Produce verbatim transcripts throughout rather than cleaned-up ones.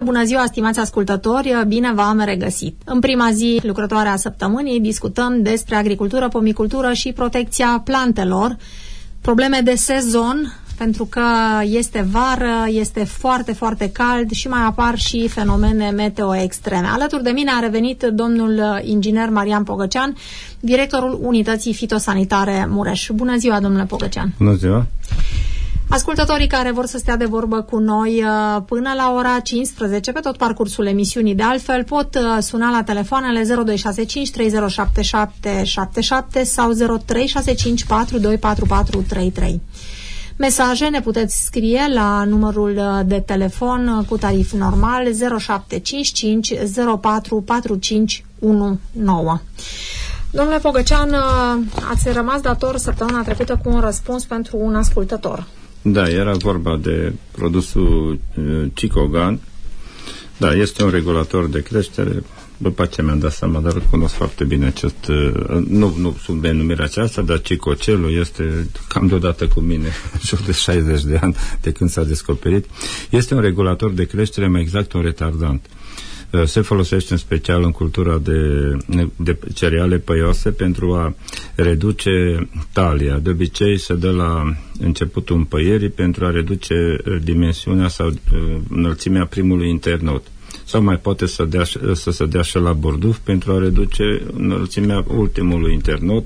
Bună ziua, stimați ascultători, bine v-am regăsit. În prima zi lucrătoare a săptămânii discutăm despre agricultură, pomicultură și protecția plantelor, probleme de sezon, pentru că este vară, este foarte, foarte cald și mai apar și fenomene meteo extreme. Alături de mine a revenit domnul inginer Marian Pogăcean, directorul Unității Fitosanitare Mureș. Bună ziua, domnule Pogăcean! Bună ziua! Ascultătorii care vor să stea de vorbă cu noi până la ora cincisprezece, pe tot parcursul emisiunii de altfel, pot suna la telefoanele zero doi șase cinci trei zero șapte șapte șapte șapte sau zero trei șase cinci patru doi patru patru trei trei. Mesaje ne puteți scrie la numărul de telefon cu tarif normal zero șapte cinci cinci zero patru patru cinci unu nouă. Domnule Pogăcean, ați rămas dator săptămâna trecută cu un răspuns pentru un ascultător. Da, era vorba de produsul Cicogan. Da, este un regulator de creștere. După ce mi-am dat seama, dar cunosc foarte bine acest, nu, nu sub denumirea aceasta, dar cicocelul este cam deodată cu mine, jur de șaizeci de ani de când s-a descoperit. Este un regulator de creștere, mai exact un retardant. Se folosește în special în cultura de, de cereale păioase pentru a reduce talia. De obicei se dă la începutul împăierii pentru a reduce dimensiunea sau înălțimea primului internod. Sau mai poate să, dea, să se dea și la borduf pentru a reduce înălțimea ultimului internod.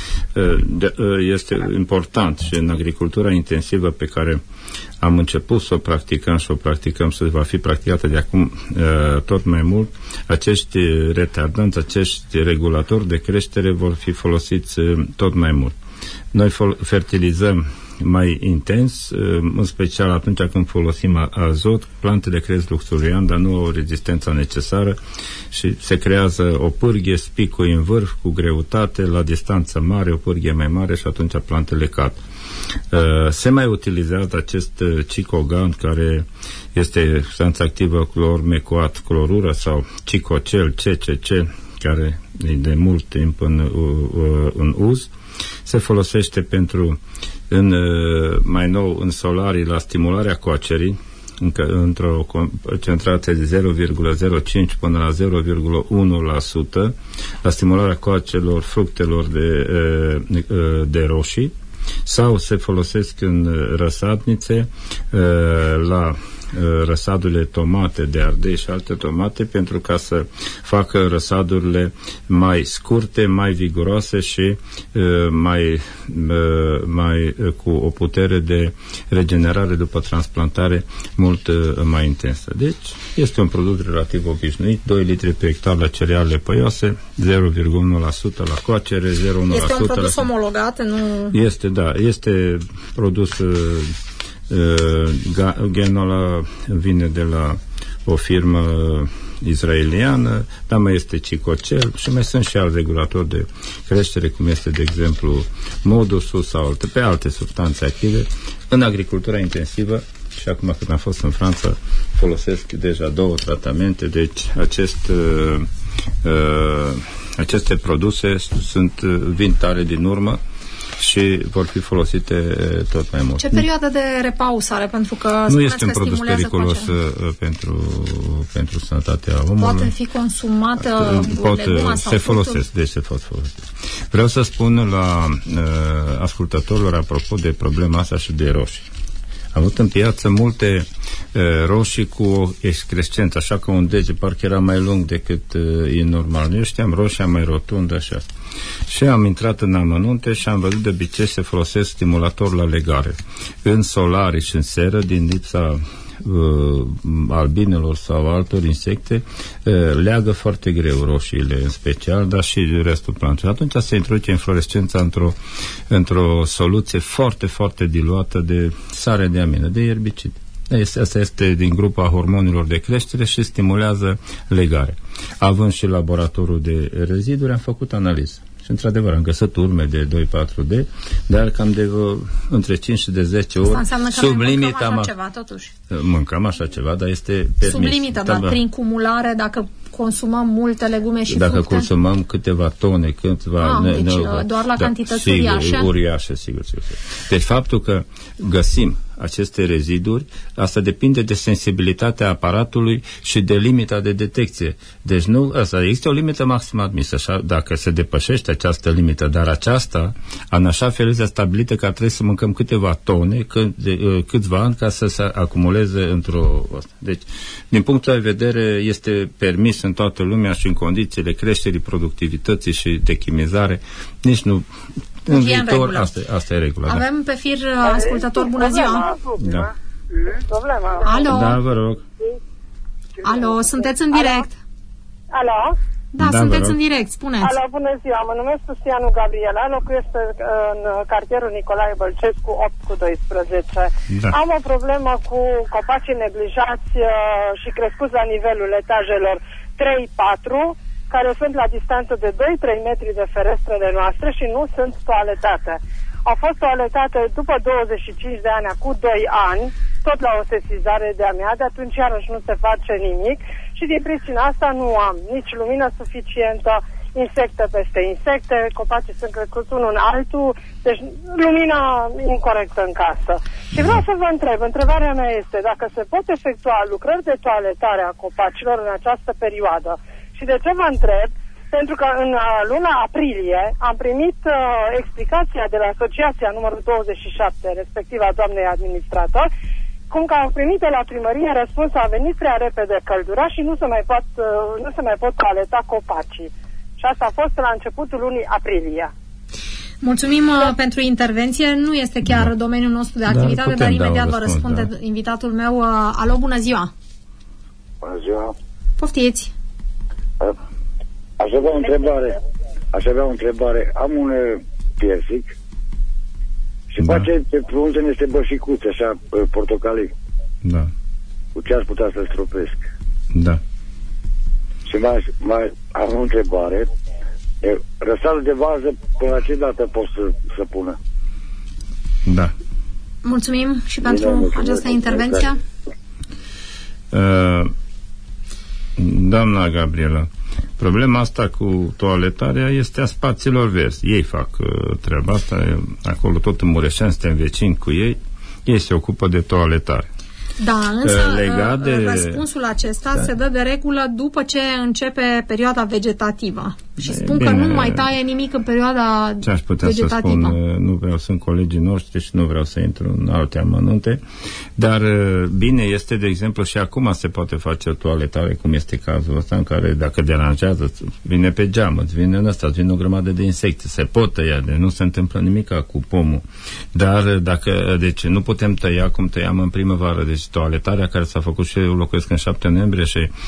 Este important și în agricultura intensivă pe care am început să o practicăm și o practicăm, să va fi practicată de acum tot mai mult, acești retardanți, acești regulatori de creștere vor fi folosiți tot mai mult. Noi fertilizăm mai intens, în special atunci când folosim azot, plantele cresc luxurian, dar nu au rezistența necesară și se creează o pârghie, spicul în vârf cu greutate, la distanță mare, o pârghie mai mare și atunci plantele cad. Se mai utilizează acest Cicogan, care este substanță activă clormecoat clorură sau Cicocel, C C C, care e de mult timp în, în uz. Se folosește pentru în, mai nou în solarii la stimularea coacerii încă, într-o concentrație de zero virgulă zero cinci până la zero virgulă unu la sută la stimularea coacelor fructelor de, de roșii, sau se folosesc în răsadnițe la răsadurile tomate de ardei și alte tomate pentru ca să facă răsadurile mai scurte, mai viguroase și mai, mai cu o putere de regenerare după transplantare mult mai intensă. Deci este un produs relativ obișnuit, doi litri pe hectar la cereale păioase, zero virgulă unu la sută la coacere, zero virgulă unu la sută. Este un produs la... omologat? Nu... Este, da, este produs Uh, genul ăla vine de la o firmă israeliană, dar mai este Cicocel și mai sunt și alți regulatori de creștere, cum este, de exemplu, Modusul sau alte, pe alte substanțe active. În agricultura intensivă, și acum când am fost în Franța, folosesc deja două tratamente, deci acest, uh, uh, aceste produse sunt, vin tare din urmă și vor fi folosite tot mai mult. Ce perioadă de repaus are? Pentru că nu este un produs periculos pentru, pentru sănătatea omului. Poate fi consumată Pot, leguma sau se folosesc, deci se pot folosi. Vreau să spun la uh, ascultătorilor apropo de problema asta și de roșii. Am avut în piață multe uh, roșii cu o excrescență, așa că un dege parcă era mai lung decât uh, e normal. Eu știam roșia mai rotundă așa. Și am intrat în amănunte și am văzut de obicei se folosesc stimulator la legare. În solarii și în seră, din lipsa uh, albinelor sau altor insecte, uh, leagă foarte greu roșiile în special, dar și restul plantelor. Atunci se introduce inflorescența într-o, într-o soluție foarte, foarte diluată de sare de amină, de erbicid. Asta este din grupa hormonilor de creștere și stimulează legare. Având și laboratorul de reziduri, am făcut analiză. Și într-adevăr am găsit urme de doi patru D, dar cam de uh, între cinci și de zece ori sub limita. Așa ceva, totuși. Mâncăm așa ceva, dar este permis. Sub limită, dar da, prin cumulare, dacă consumăm multe legume și dacă fructe. consumăm câteva tone, câteva... Ah, ne, deci ne, doar la da, cantități sigur, uriașe? uriașe, sigur, sigur. Deci faptul că găsim aceste reziduri, asta depinde de sensibilitatea aparatului și de limita de detecție. Deci nu, asta, există o limită maximă admisă, așa, dacă se depășește această limită, dar aceasta, în așa fel este stabilită că trebuie să mâncăm câteva tone, cât, de, câțiva ani, ca să se acumuleze într-o... Deci, din punctul de vedere, este permis în toată lumea și în condițiile creșterii productivității și de chimizare, nici nu... În viitor, în asta, asta e regula. Avem da. pe fir ascultător, bună ziua! Da. Alo? Da, vă rog. Alo, sunteți în direct? Alo? Da, da, sunteți în direct, spuneți. Alo, bună ziua, mă numesc Lucianu Gabriela, locuiesc în cartierul Nicolae Bălcescu opt cu doisprezece. Da. Am o problemă cu copacii neglijați și crescuți la nivelul etajelor trei patru, care sunt la distanță de doi trei metri de ferestrele noastre și nu sunt toaletate. Au fost toaletate după douăzeci și cinci de ani, cu doi ani, tot la o sesizare de-a mea, de atunci iarăși nu se face nimic și din pricina asta nu am nici lumină suficientă, insecte peste insecte, copacii sunt crescuți unul în altul, deci lumina incorectă în casă. Și vreau să vă întreb, întrebarea mea este dacă se pot efectua lucrări de toaletare a copacilor în această perioadă. Și de ce vă întreb? Pentru că în luna aprilie am primit uh, explicația de la asociația numărul douăzeci și șapte, respectiv a doamnei administrator, cum că am primit de la primărie răspunsul a venit prea repede căldura și nu se mai pot, uh, nu se mai pot toaleta copacii. Și asta a fost la începutul lunii aprilie. Mulțumim da. pentru intervenție. Nu este chiar da. domeniul nostru de activitate, dar, dar imediat vă răspunde da. invitatul meu. Uh, alo, bună ziua! Bună ziua! Poftiți! Aș avea o întrebare. Aș avea o întrebare. Am un piersic și da. face pe frunze niște bășicuțe, așa, portocalii. Da. Cu ce aș putea să-l stropesc? Da. Și mai, mai am o întrebare. Răsalul de vază, până la ce dată pot să, să pună? Da. Mulțumim și Bine, pentru mulțumesc, această intervenție. Uh, doamna Gabriela, problema asta cu toaletarea este a spațiilor verzi. Ei fac uh, treaba asta, acolo tot în Mureșeni, suntem vecini cu ei, ei se ocupă de toaletare. Da, însă legat de... răspunsul acesta da. se dă de regulă după ce începe perioada vegetativă. Și e, spun bine, că nu mai taie nimic în perioada ce aș putea vegetativă. să spun, nu vreau, sunt colegii noștri și nu vreau să intru în alte amănunte, dar bine este, de exemplu, și acum se poate face o toaletare, cum este cazul ăsta, în care dacă deranjează, vine pe geam, îți vine în ăsta, îți vine o grămadă de insecte, se pot tăia, de nu se întâmplă nimic cu pomul. Dar dacă, deci nu putem tăia cum tăiam în primăvară, deci toaletarea care s-a făcut și eu locuiesc în șapte noiembrie și e,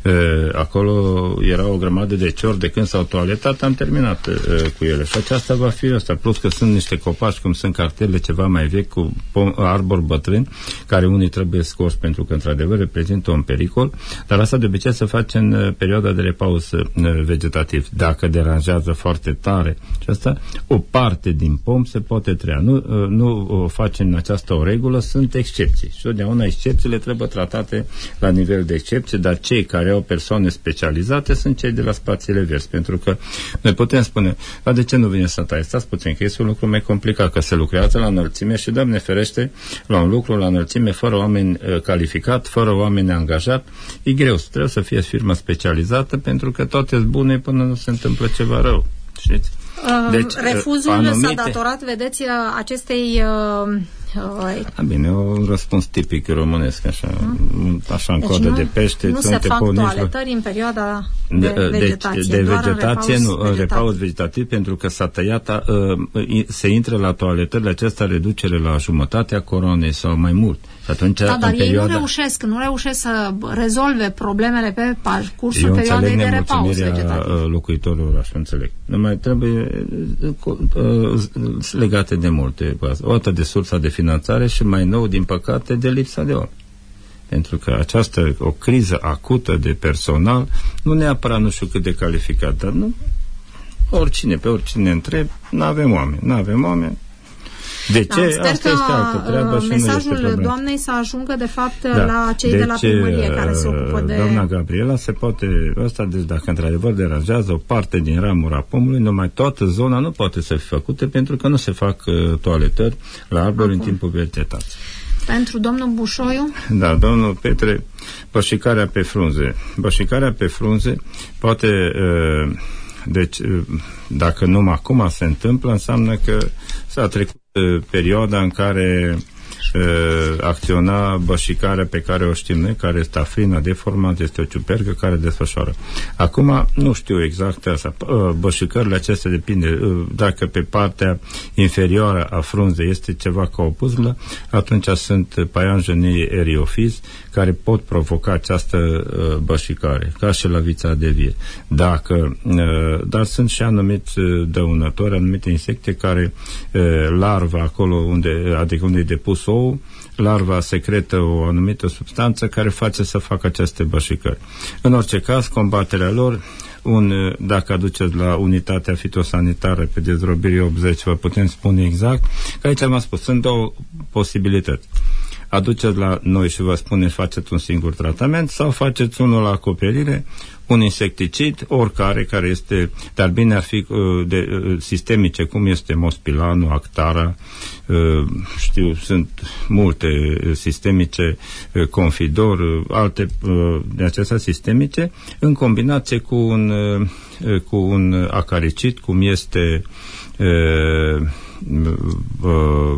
acolo era o grămadă de ciori de când s-au toaletat, am terminat e, cu ele și aceasta va fi asta, plus că sunt niște copaci cum sunt cartele ceva mai vechi cu pom- arbori bătrâni, care unii trebuie scoși pentru că într-adevăr reprezintă un pericol, dar asta de obicei se face în perioada de repaus e, vegetativ. Dacă deranjează foarte tare și asta, o parte din pom se poate tăia. Nu, e, nu o facem în această o regulă, sunt excepții și totdeauna excepțiile trebuie tratate la nivel de excepție, dar cei care au persoane specializate sunt cei de la spațiile verzi, pentru că noi putem spune, dar de ce nu vine să tai? Stați puțin, că este un lucru mai complicat, că se lucrează la înălțime și, Doamne ferește, la un lucru la înălțime, fără oameni uh, calificat, fără oameni angajat, e greu, trebuie să fie firmă specializată, pentru că toate sunt bune până nu se întâmplă ceva rău, știți? Deci, refuzul anumite... s-a datorat, vedeți, acestei... Uh... A, bine, un răspuns tipic românesc, așa, hmm? așa în deci codă nu, de pește. Nu se fac toaletări în perioada de, de vegetație. De, de vegetație, în nu, în repaus vegetativ, pentru că s-a tăiat, uh, se intră la toaletările acestea reducere la jumătatea coroanei sau mai mult. Și atunci, da, dar ei perioada... nu reușesc, nu reușesc să rezolve problemele pe parcursul Eu perioadei de repaus vegetativ. Locuitorilor, așa înțeleg. Numai trebuie uh, legate de multe. O dată de sursa de finanțare și mai nou, din păcate, de lipsa de oameni. Pentru că această, o criză acută de personal, nu neapărat nu știu cât de calificat, dar nu, oricine, pe oricine întreb, nu avem oameni, nu avem oameni. De ce? Da, sper Asta că este altă treabă și mesajul doamnei să ajungă, de fapt, da. la cei deci, de la primărie care se ocupă de... Doamna Gabriela, se poate... Asta, deci, dacă într-adevăr deranjează o parte din ramura pomului, numai toată zona nu poate să fie făcută, pentru că nu se fac uh, toaletări la arbori în timpul vegetației. Pentru domnul Bușoiu? Da, domnul Petre, bășicarea pe frunze. Bășicarea pe frunze poate, deci, dacă numai acum se întâmplă, înseamnă că s-a trecut perioada în care acționa bășicarea pe care o știm noi, care este afrina deformată, este o ciupercă care desfășoară. Acum nu știu exact asta. Bășicările acestea depinde. Dacă pe partea inferioară a frunzei este ceva ca o puzlă, atunci sunt paianjenii eriofizi care pot provoca această bășicare, ca și la vița de vie. Dacă, dar sunt și anumiți dăunători, anumite insecte care larva acolo unde, adică unde e depus ou, larva secretă o anumită substanță care face să facă aceste bășicări. În orice caz, combaterea lor, un, dacă aduceți la unitatea fitosanitară pe Dezrobirii optzeci, vă putem spune exact, că aici am spus, sunt două posibilități. Aduceți la noi și vă spune faceți un singur tratament sau faceți unul la acoperire, un insecticid, oricare care este, dar bine ar fi de, sistemice, cum este Mospilanul, Actara, știu, sunt multe sistemice, Confidor, alte de acestea sistemice, în combinație cu un, cu un acaricid, cum este uh, uh,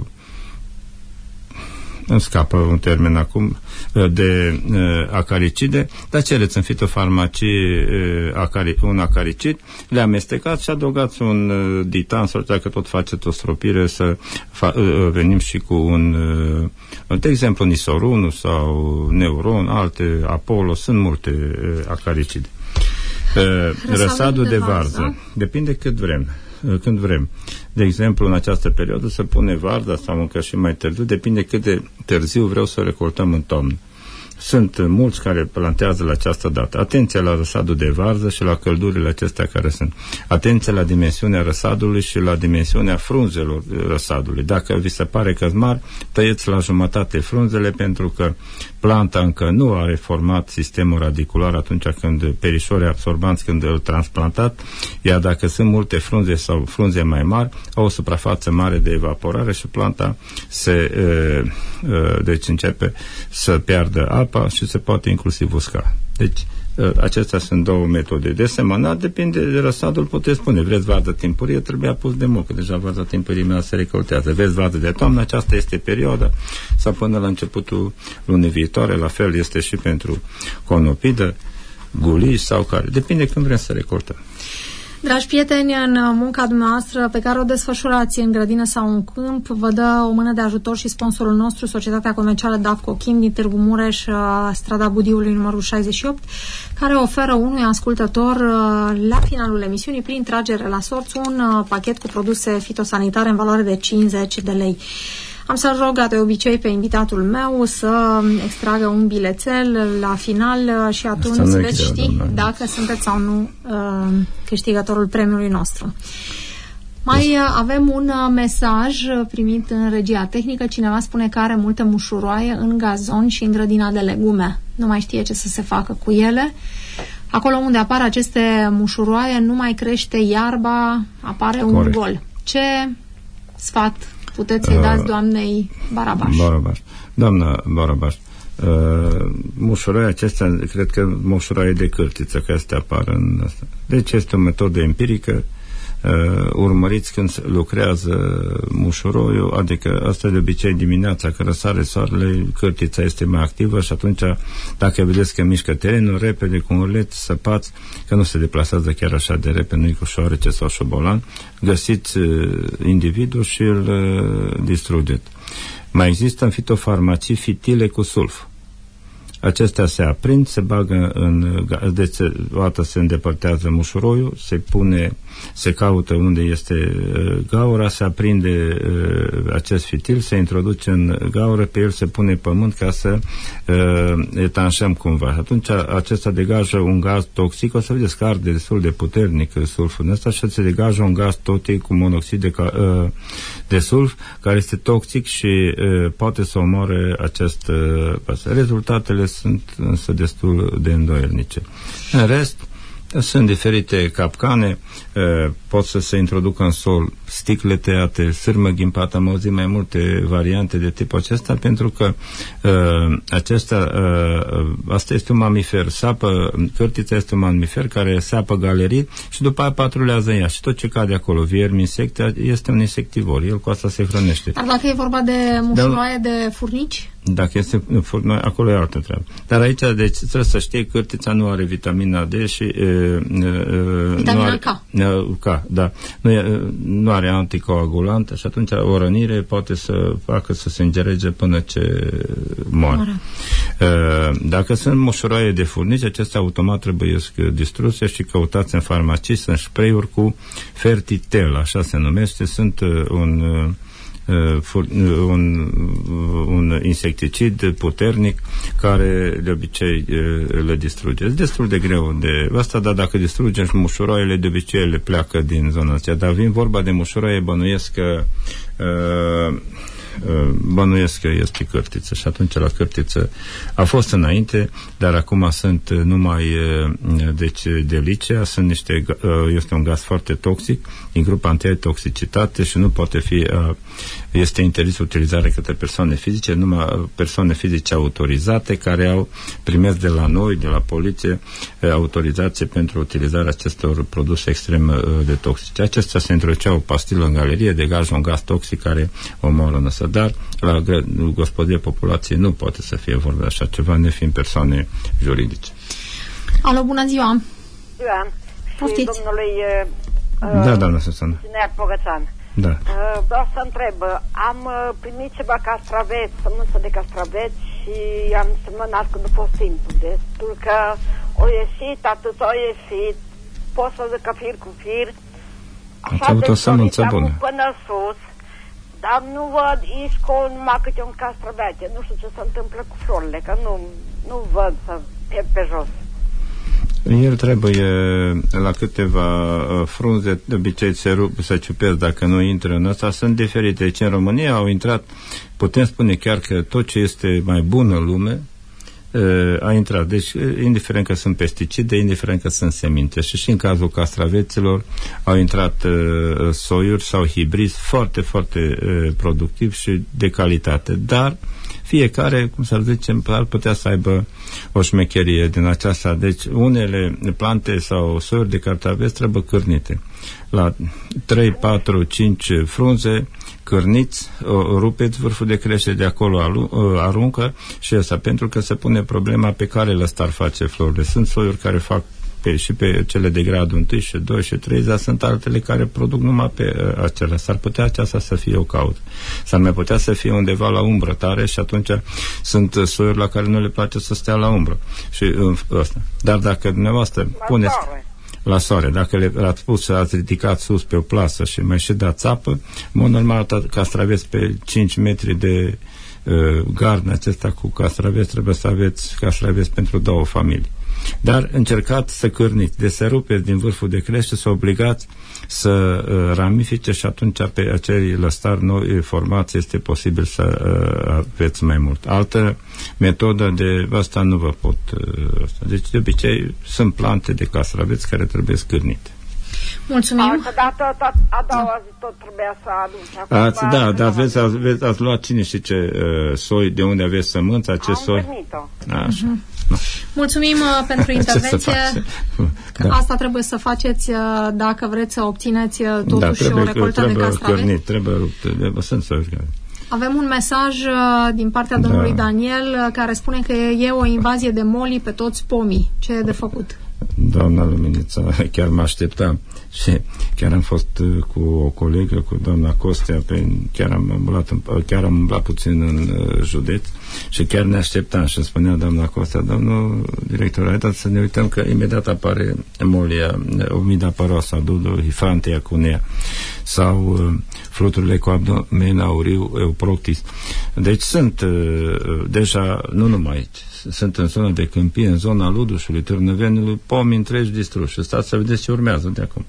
îmi scapă un termen acum, de uh, acaricide, dar cereți în fitofarmacie uh, acari, un acaricid, le amestecați și adăugați un uh, ditan, sau dacă tot faceți o stropire, să fa, uh, venim și cu un, uh, de exemplu, Nisorunul sau Neuron, alte, Apollo, sunt multe uh, acaricide. Uh, răsadul de, de varză. varză. Depinde cât vrem. Când vrem. De exemplu, în această perioadă se pune varda sau încă și mai târziu, depinde cât de târziu vreau să recoltăm în toamnă. Sunt mulți care plantează la această dată. Atenție la răsadul de varză și la căldurile acestea care sunt. Atenție la dimensiunea răsadului și la dimensiunea frunzelor răsadului. Dacă vi se pare că mari, tăieți la jumătate frunzele, pentru că planta încă nu are format sistemul radicular atunci când perișorii absorbanți, când îl transplantat, iar dacă sunt multe frunze sau frunze mai mari, au o suprafață mare de evaporare și planta se e, e, deci începe să piardă apa și se poate inclusiv usca. Deci, acestea sunt două metode. De semănat, depinde de răsadul, puteți spune, vreți varză timpurie, trebuia pus de mult, că deja varza timpurie mea se recoltează. Vreți varză de toamnă, aceasta este perioada, sau până la începutul lunii viitoare, la fel este și pentru conopidă, gulii sau care. Depinde când vrem să recoltăm. Dragi prieteni, în munca dumneavoastră pe care o desfășurați în grădină sau în câmp, vă dă o mână de ajutor și sponsorul nostru, Societatea Comercială Dafco Chim din Târgu Mureș, strada Budiului numărul șaizeci și opt, care oferă unui ascultător la finalul emisiunii, prin tragere la sorți, un pachet cu produse fitosanitare în valoare de cincizeci de lei. Am să-l rog de obicei pe invitatul meu să extragă un bilețel la final și atunci veți ști dacă sunteți sau nu uh, câștigătorul premiului nostru. Mai uh, avem un uh, mesaj primit în regia tehnică. Cineva spune că are multă mușuroaie în gazon și în grădina de legume. Nu mai știe ce să se facă cu ele. Acolo unde apar aceste mușuroaie nu mai crește iarba, apare un Corect. gol. Ce sfat puteți să-i dați doamnei Barabaș? Barabaș. Doamna Barabaș, uh, mușuroaia acestea, cred că mușuroaie de cârtiță, că astea apar în asta. Deci este o metodă empirică. Uh, urmăriți când lucrează mușuroiul, adică asta de obicei dimineața, că răsare soarele, cârtița este mai activă și atunci, dacă vedeți că mișcă terenul, repede cu un urlet, săpați, că nu se deplasează chiar așa de repede, nu-i cu șoarece sau șobolan, găsiți uh, individul și îl uh, distrugeți. Mai există în fitofarmacii fitile cu sulf. Acestea se aprind, se bagă în... Deci, o dată se îndepărtează mușuroiul, se pune, se caută unde este uh, gaura, se aprinde uh, acest fitil, se introduce în gaură, pe el se pune pământ ca să uh, etanșăm cumva. Atunci acesta degajă un gaz toxic, o să vedeți că arde destul de puternic sulful ăsta și se degajă un gaz toxic cu monoxid de, uh, de sulf, care este toxic și uh, poate să omoare acest uh, rezultatele sunt însă destul de îndoielnice. În rest, Sunt diferite capcane, pot să se introducă în sol sticle tăiate, sârmă ghimpată, am auzit mai multe variante de tipul acesta, pentru că acesta, asta este un mamifer, sapă, cârtița este un mamifer care sapă galerii și după aia patrulează ea și tot ce cade acolo, viermi, insecte, este un insectivor, el cu asta se hrănește. Dar dacă e vorba de mușuroaie de furnici? Dacă este furnici, acolo e altă treabă. Dar aici, deci, trebuie să știi, cârtița nu are vitamina D și e, e, vitamina nu are, K. K, da. Nu, e, nu are anticoagulant și atunci o rănire poate să facă să se îngerege până ce moare. Dacă sunt mușuroaie de furnici, acestea automat trebuie distruse și căutați în farmacii. Sunt spray-uri cu Fertitel, așa se numește, sunt un Un, un insecticid puternic care de obicei le distruge. Este destul de greu de asta, dar dacă distrugem mușuroaiele, de obicei ele pleacă din zona aceea. Dar vin vorba de mușuroaie, bănuiesc că uh, bănuiesc că este cârtiță și atunci la cârtiță a fost înainte, dar acum sunt numai deci delicea, sunt niște, este un gaz foarte toxic din grupa antitoxicitate și nu poate fi, este interzis utilizarea către persoane fizice, numai persoane fizice autorizate care au primesc de la noi, de la poliție, autorizație pentru utilizarea acestor produse extrem de toxice. Acestea se introducea o pastilă în galerie, degajă un gaz toxic care omoară năsă. Dar la gospodie populației nu poate să fie vorba de așa ceva, nefiind persoane juridice. Alo, bună ziua! Ziua! Poftiți! Și domnului uh, da, doamna Susana. Zinea Pogățan. Da. Uh, vreau să întreb, am uh, primit ceva castraveți, sămânță de castraveți și am semănat când a fost timpul, destul că o ieșit, atât o ieșit, pot să zic că fir cu fir, așa ați avut o sămânță bună. Până sus, dar nu văd isco numai câte un castravete. Nu știu ce se întâmplă cu florile, că nu, nu văd să pierd pe jos. El trebuie la câteva frunze, de obicei se rup, se ciupesc dacă nu intră în ăsta. Sunt diferite. Deci în România au intrat, putem spune chiar că tot ce este mai bun în lume a intrat. Deci, indiferent că sunt pesticide, indiferent că sunt seminte. Și și în cazul castraveților au intrat uh, soiuri sau hibrizi foarte, foarte uh, productivi și de calitate. Dar fiecare, cum să zicem, ar putea să aibă o șmecherie din aceasta. Deci, unele plante sau soiuri de castraveți trebuie cârnite. La trei, patru, cinci frunze cârniți, rupeți vârful de creștere de acolo, aruncă și asta, pentru că se pune problema pe care lăstar face florile. Sunt soiuri care fac pe, și pe cele de gradul unu și doi și trei, dar sunt altele care produc numai pe acelea. S-ar putea aceasta să fie o cauză. S-ar mai putea să fie undeva la umbră tare și atunci sunt soiuri la care nu le place să stea la umbră. Și ăsta. Dar dacă dumneavoastră puneți la soare, dacă le-ați pus să ați ridicat sus pe o plasă și mai și dați apă, în mod normal castraveți pe cinci metri de uh, gardă acesta cu castraveți, trebuie să aveți castraveți pentru două familii. Dar încercați să cârniți, de să rupeți din vârful de crește, să obligați să uh, ramifice și atunci pe acei lăstari noi formați este posibil să uh, aveți mai mult. Altă metodă de asta nu vă pot uh, asta. Deci de obicei sunt plante de castraveți care trebuie scârnite. Mulțumim. Altă dată, tot, a doua zi tot trebuia să aduci. Ați, da, dar aveți, aveți, ați luat cine și ce uh, soi, de unde aveți sămânța, ce Am soi? primit-o. Așa. Uh-huh. No. Mulțumim uh, pentru intervenție. Da. Asta trebuie să faceți uh, dacă vreți să obțineți uh, totuși da, trebuie, o recoltă trebuie de castraveți. Cărnit, trebuie rupt, trebuie, sunt soiuri care... Avem un mesaj uh, din partea domnului da. Daniel uh, care spune că e o invazie de moli pe toți pomii. Ce e de făcut? Doamna Luminița, chiar mă așteptam și chiar am fost cu o colegă, cu doamna Costea, pe, chiar, am umblat, chiar am umblat puțin în uh, județ și chiar ne așteptam și spunea doamna Costea, domnul director, haideți să ne uităm că imediat apare molia umida păroasa, dudu, hifantea cunea sau uh, fluturile cu abdomen auriu, euproctis. Deci sunt uh, deja, nu numai aici, sunt în zona de câmpie, în zona Ludușului, Târnăvenului, pomi întregi distruși. Stați să vedeți ce urmează de acum.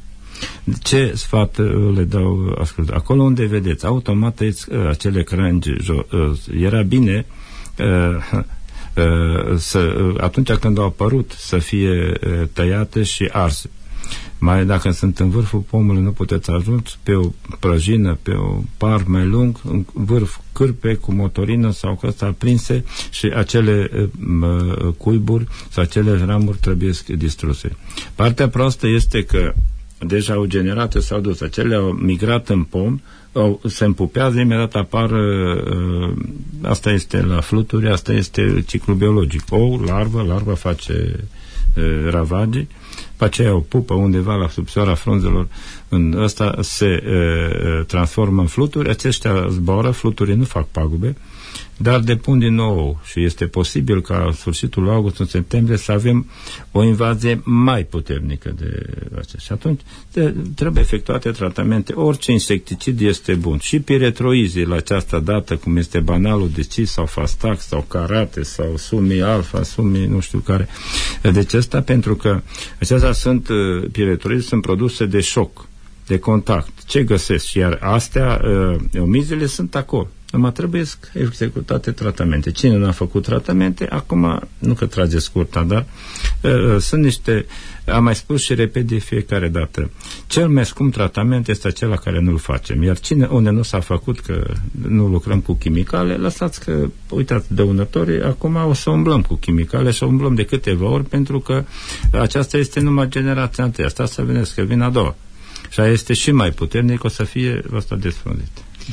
Ce sfat le dau ascult? Acolo unde vedeți, automat aici, acele crangi, era bine să, atunci când au apărut, să fie tăiate și arse. Mai dacă sunt în vârful pomului, nu puteți ajunge pe o prăjină, pe o par mai lung, în vârf cârpe cu motorină sau cu ăsta prinse și acele uh, cuiburi sau acele ramuri trebuie distruse. Partea proastă este că deja au generat, s-au dus, acele au migrat în pom, au, se împupează, imediat apar uh, asta este la fluturi, asta este ciclu biologic. Ou, larvă, larva face uh, ravagii, pe aceea o pupă undeva la subsoara frunzelor, în ăsta se uh, transformă în fluturi, aceștia zboară, fluturii nu fac pagube, dar depun din nou și este posibil ca la sfârșitul august, în septembrie, să avem o invazie mai puternică de acestea. Și atunci de, trebuie efectuate tratamente. Orice insecticid este bun. Și piretroizii la această dată, cum este banalul de cis sau fastac sau carate sau sumi alfa, sumi nu știu care. Deci asta pentru că acestea sunt, piretroizii sunt produse de șoc, de contact. Ce găsesc? Iar astea, omizile sunt acolo. Numai trebuie executate tratamente. Cine nu a făcut tratamente, acum, nu că trage scurta, dar uh, sunt niște, am mai spus și repet de fiecare dată, cel mai scump tratament este acela care nu-l facem. Iar cine, unde nu s-a făcut, că nu lucrăm cu chimicale, lăsați că, uitați, dăunătorii, acum o să umblăm cu chimicale și o umblăm de câteva ori, pentru că aceasta este numai generația întâi. Asta să vedeți că vine a doua. Și aia este și mai puternic, o să fie ăsta desfrunzit. Da.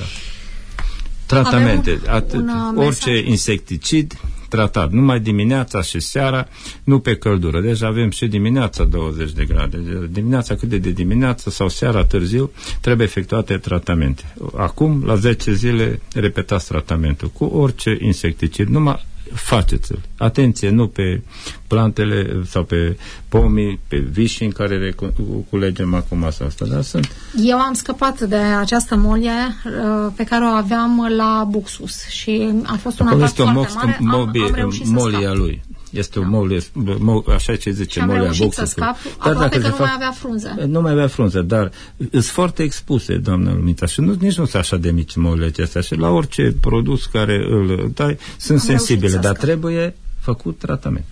Tratamente, atât, orice mesaj. Insecticid tratat, numai dimineața și seara, nu pe căldură. Deci avem și dimineața douăzeci de grade. Dimineața cât de, de dimineață sau seara târziu trebuie efectuate tratamente. Acum, la zece zile, repetați tratamentul cu orice insecticid, numai faceți-l. Atenție, nu pe plantele sau pe pomii, pe vișini care culegem acum asta. Dar sunt... Eu am scăpat de această molie uh, pe care o aveam la Buxus și a fost un atac foarte mox, mare. Mobi, am, am reușit molia să scap. lui. Este o molie, mo, așa ce zice, molia Buxus. Și am reușit să scap, aproape că nu mai avea frunze. Nu mai avea frunze, dar sunt foarte expuse, doamna Lumita, și nu, nici nu sunt așa de mici molile acestea. Și la orice produs care îl dai, sunt am sensibile, dar trebuie făcut tratament.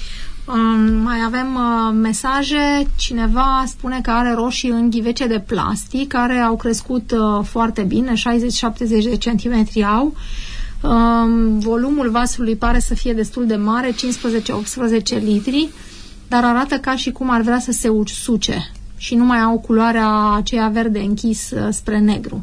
Um, mai avem uh, mesaje. Cineva spune că are roșii în ghivece de plastic care au crescut uh, foarte bine, șaizeci șaptezeci de centimetri au. Um, volumul vasului pare să fie destul de mare, cincisprezece optsprezece litri, dar arată ca și cum ar vrea să se usuce și nu mai au culoarea aceea verde închis uh, spre negru.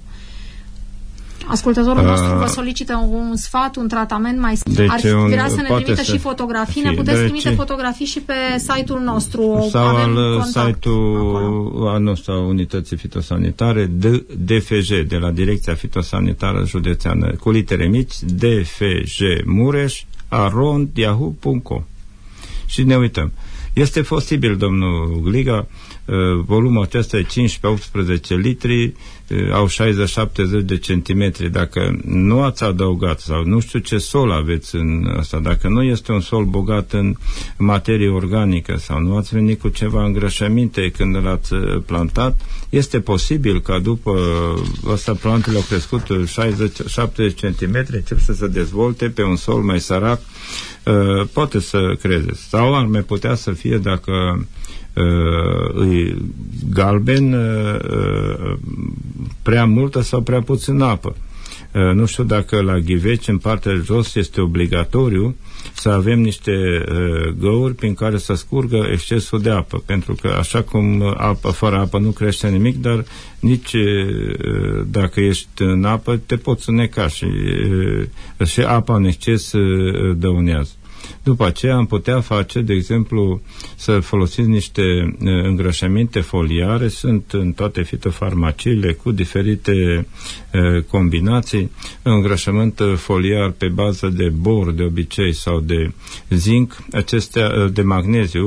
Ascultătorul uh, nostru vă solicită un sfat, un tratament mai deci ar vrea să ne trimită și fotografii. Ne puteți trimite fotografii și pe site-ul nostru. Sau al site-ul al nostru a Unității Fitosanitare, D F J, de la Direcția Fitosanitară Județeană, cu litere mici, D F J Mureș, arond yahoo punct com. Și ne uităm. Este posibil, domnul Gliga, volumul acesta e cincisprezece optsprezece litri, au șaizeci șaptezeci de centimetri. Dacă nu ați adăugat sau nu știu ce sol aveți în asta, dacă nu este un sol bogat în materie organică sau nu ați venit cu ceva îngrășăminte când l-ați plantat, este posibil ca după asta plantele au crescut șaizeci șaptezeci centimetri, încep să se dezvolte pe un sol mai sărac, uh, poate să crezeți. Sau ar mai putea să fie dacă uh, e galben, uh, prea multă sau prea puțină apă. Uh, nu știu dacă la ghiveci, în partea de jos, este obligatoriu să avem niște uh, găuri prin care să scurgă excesul de apă, pentru că așa cum apă, fără apă nu crește nimic, dar nici uh, dacă ești în apă te poți înneca și, uh, și apa în exces uh, dăunează. După aceea am putea face, de exemplu, să folosiți niște uh, îngrășăminte foliare, sunt în toate fitofarmaciile cu diferite uh, combinații, îngrășământ foliar pe bază de bor de obicei sau de zinc, acestea uh, de magneziu.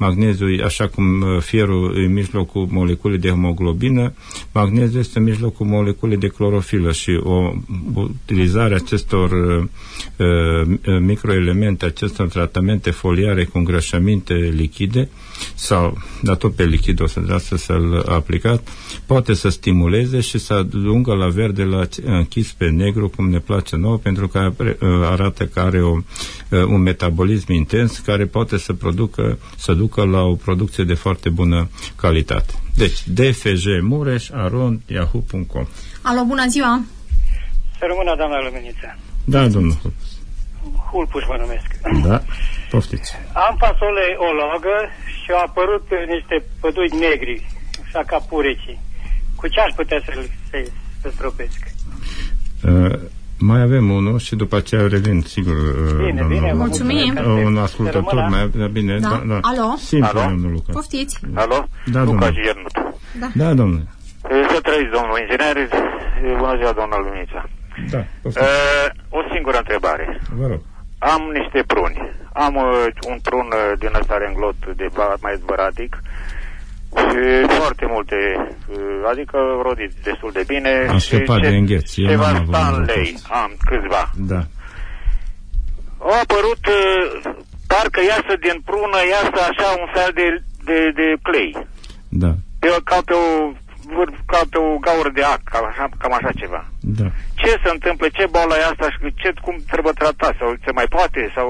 magneziul, așa cum fierul e în mijlocul moleculei de hemoglobină, magneziul este în mijlocul moleculei de clorofilă și o utilizare acestor uh, uh, microelemente, acestor tratamente foliare cu îngrășăminte lichide sau, dar tot pe lichid o să vreau să-l aplicat, poate să stimuleze și să ajungă la verde, la închis pe negru, cum ne place nouă, pentru că arată că are o, un metabolism intens care poate să producă, să ducă la o producție de foarte bună calitate. Deci, d f g mureș arond yahoo punct com. Alo, bună ziua! Să rămână, doamna Luminița. Da, domnul Hulpus. Hulpus mă numesc. Da, poftiți. Am fasole ologă și au apărut niște păduri negri, așa ca purecii. Cu ce aș putea să-l să, să stropesc? Uh, mai avem unul și după aceea revin, sigur. Bine, domnul, bine. Mulțumim. Un ascultător, mai da, bine. Da. Da, da. Alo? Simplu, domnul Luca. Poftiți. Alo? Da, Luca domnule. Giernut. Da. Da, domnule. Să trăiți, domnul inginer. Bună ziua, doamna Luminița. Da, poftiți. Uh, o singură întrebare. Vă rog. Am niște pruni. Am uh, un prun uh, din ăsta renglot de mai zbăratic și foarte multe, uh, adică rodit destul de bine. Am scăpat de îngheț. Eu ceva n-am avut Stanley. noroc. Am câțiva. Da. Au apărut, uh, parcă iasă din prună, iasă așa un fel de, de, de clay. Da. Pe, ca pe o ca pe o gaură de ac, cam așa, cam așa ceva. Da. Ce se întâmplă? Ce boală e asta și ce, cum trebuie tratat? Sau se mai poate? Sau...